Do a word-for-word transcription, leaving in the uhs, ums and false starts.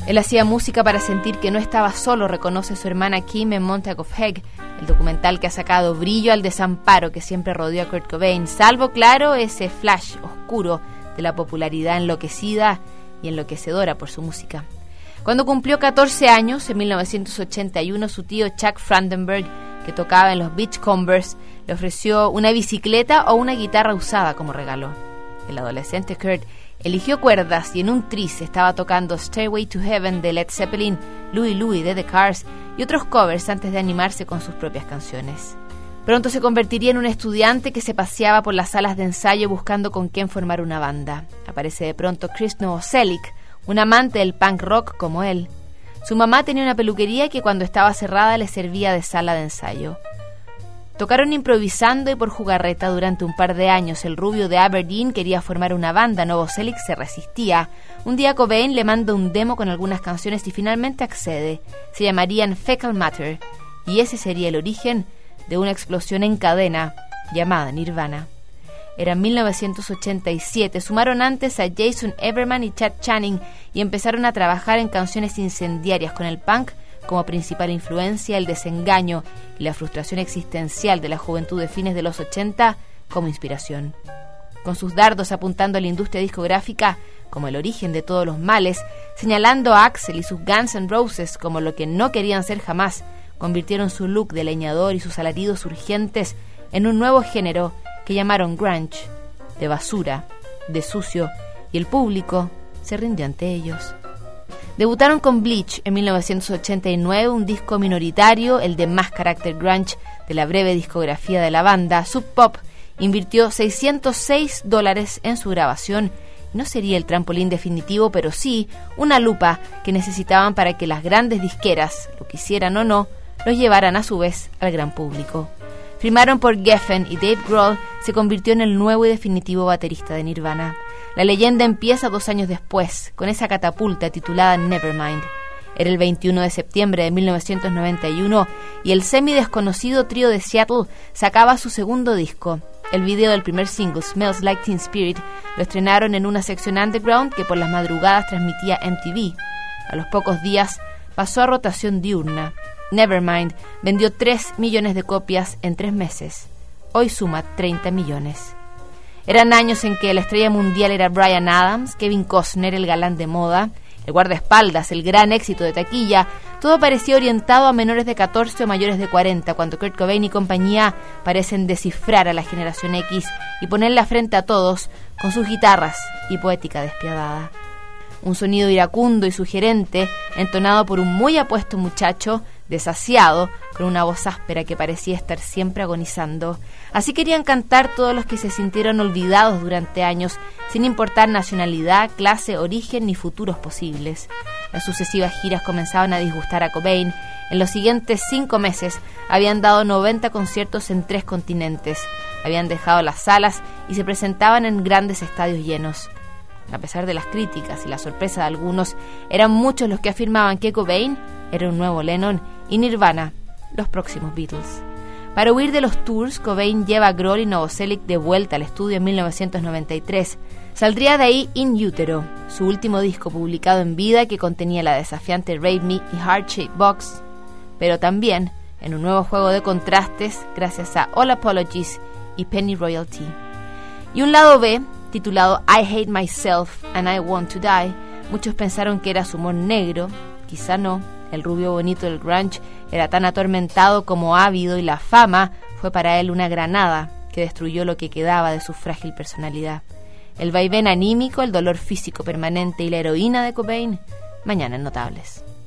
Él hacía música para sentir que no estaba solo, reconoce su hermana Kim en Montague of Hague, el documental que ha sacado brillo al desamparo que siempre rodeó a Kurt Cobain, salvo, claro, ese flash oscuro de la popularidad enloquecida y enloquecedora por su música. Cuando cumplió catorce años, en mil novecientos ochenta y uno, su tío Chuck Frandenberg, que tocaba en los Beachcombers, le ofreció una bicicleta o una guitarra usada como regalo. El adolescente Kurt eligió cuerdas y en un tris estaba tocando Stairway to Heaven de Led Zeppelin, Louie Louie de The Cars y otros covers antes de animarse con sus propias canciones. Pronto se convertiría en un estudiante que se paseaba por las salas de ensayo buscando con quién formar una banda. Aparece de pronto Chris Novoselic, un amante del punk rock como él. Su mamá tenía una peluquería que cuando estaba cerrada le servía de sala de ensayo. Tocaron improvisando y por jugarreta durante un par de años. El rubio de Aberdeen quería formar una banda, Novoselic se resistía. Un día Cobain le manda un demo con algunas canciones y finalmente accede. Se llamarían Fecal Matter y ese sería el origen de una explosión en cadena llamada Nirvana. Era mil novecientos ochenta y siete, sumaron antes a Jason Everman y Chad Channing y empezaron a trabajar en canciones incendiarias con el punk como principal influencia, el desengaño y la frustración existencial de la juventud de fines de los ochenta como inspiración. Con sus dardos apuntando a la industria discográfica como el origen de todos los males, señalando a Axl y sus Guns N' Roses como lo que no querían ser jamás, convirtieron su look de leñador y sus alaridos urgentes en un nuevo género que llamaron grunge, de basura, de sucio, y el público se rindió ante ellos. Debutaron con Bleach en mil novecientos ochenta y nueve, un disco minoritario, el de más carácter grunge de la breve discografía de la banda. Sub Pop invirtió seiscientos seis dólares en su grabación. No sería el trampolín definitivo, pero sí una lupa que necesitaban para que las grandes disqueras, lo quisieran o no, los llevaran a su vez al gran público. Firmaron por Geffen y Dave Grohl se convirtió en el nuevo y definitivo baterista de Nirvana. La leyenda empieza dos años después, con esa catapulta titulada Nevermind. Era el veintiuno de septiembre de mil novecientos noventa y uno y el semi-desconocido trío de Seattle sacaba su segundo disco. El video del primer single, Smells Like Teen Spirit, lo estrenaron en una sección underground que por las madrugadas transmitía M T V. A los pocos días pasó a rotación diurna. Nevermind vendió tres millones de copias en tres meses. Hoy suma treinta millones. Eran años en que la estrella mundial era Bryan Adams, Kevin Costner, el galán de moda, el guardaespaldas, el gran éxito de taquilla. Todo parecía orientado a menores de catorce o mayores de cuarenta, cuando Kurt Cobain y compañía parecen descifrar a la generación X y ponerla frente a todos con sus guitarras y poética despiadada. Un sonido iracundo y sugerente, entonado por un muy apuesto muchacho, desasiado, con una voz áspera que parecía estar siempre agonizando. Así querían cantar todos los que se sintieron olvidados durante años, sin importar nacionalidad, clase, origen ni futuros posibles. Las sucesivas giras comenzaban a disgustar a Cobain. En los siguientes cinco meses habían dado noventa conciertos en tres continentes. Habían dejado las salas y se presentaban en grandes estadios llenos. A pesar de las críticas y la sorpresa de algunos, eran muchos los que afirmaban que Cobain era un nuevo Lennon y Nirvana los próximos Beatles. Para huir de los tours, Cobain lleva a Grohl y Novoselic de vuelta al estudio en mil novecientos noventa y tres. Saldría de ahí In Utero, su último disco publicado en vida que contenía la desafiante Rape Me y Heart Shaped Box, pero también en un nuevo juego de contrastes gracias a All Apologies y Penny Royalty. Y un lado B, titulado I Hate Myself and I Want to Die, muchos pensaron que era su humor negro, quizá no. El rubio bonito del grunge era tan atormentado como ávido y la fama fue para él una granada que destruyó lo que quedaba de su frágil personalidad. El vaivén anímico, el dolor físico permanente y la heroína de Cobain, mañana en Notables.